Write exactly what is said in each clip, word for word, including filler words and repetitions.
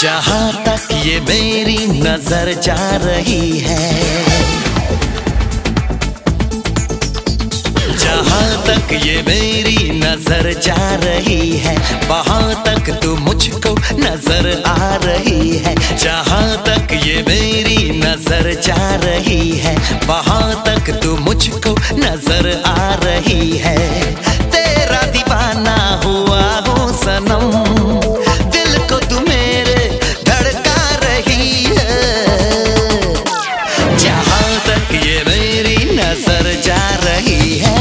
जहाँ तक ये मेरी नजर जा रही है, जहाँ तक ये मेरी नजर जा रही है, वहाँ तक तू मुझको नजर आ रही है। जहाँ तक ये मेरी नजर जा रही है, वहाँ तक तू मुझको नजर आ रही है। तेरा दीवाना हुआ हूँ सनम, दिल को तू मेरे धड़का रही है। जहाँ तक ये मेरी नजर जा रही है।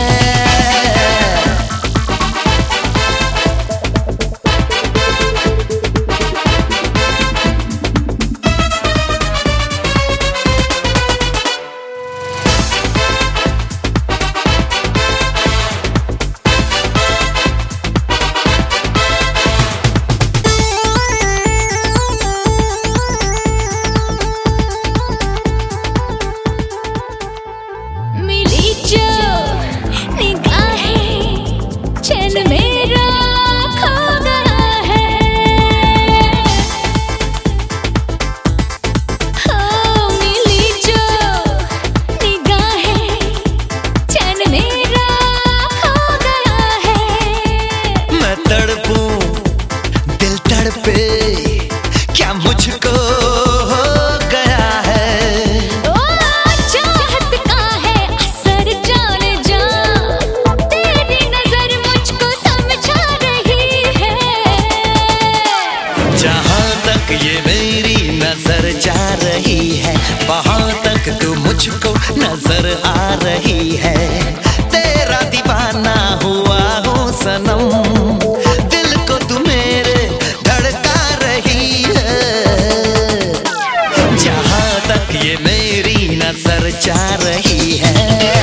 क्या मुझको हो गया है, ओ चाहत का है असर जाने जा, तेरी नजर मुझको समझा रही है। जहाँ तक ये मेरी नजर जा रही है, वहाँ तक तू मुझको नजर आ रही है। तेरा दीवाना हुआ हूँ सनम, दिल को तू मेरे धड़का रही है। जहाँ तक ये मेरी नजर जा रही है।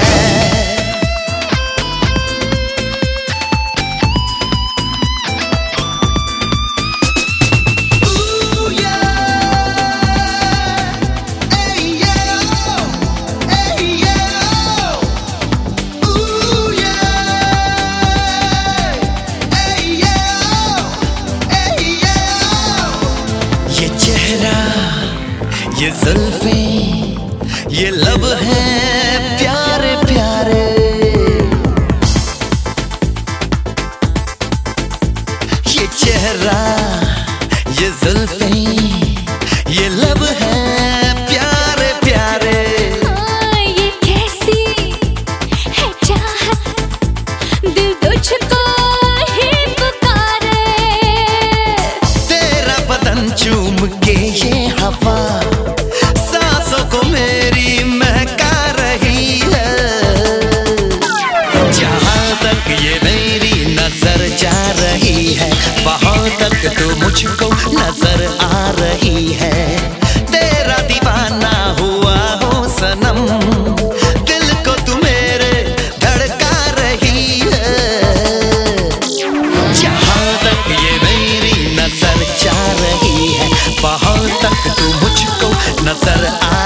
ये जुल्फें, ये लब हैं प्यारे प्यारे, ये चेहरा, ये जुल्फें, ये लब हैं प्यारे प्यारे। हाँ, ये कैसी है चाहत, दिल तुझको ही पुकारे। तेरा बदन चूम के ये हवा को मेरी महका रही है। जहाँ तक ये मेरी नजर जा रही है, वहाँ तक तो मुझको नजर आ रही है। तेरा दीवाना हुआ हूँ सनम, दिल को तू मेरे धड़का रही है। जहाँ तक ये मेरी नजर जा रही है, वहाँ तक तू मुझको नजर आ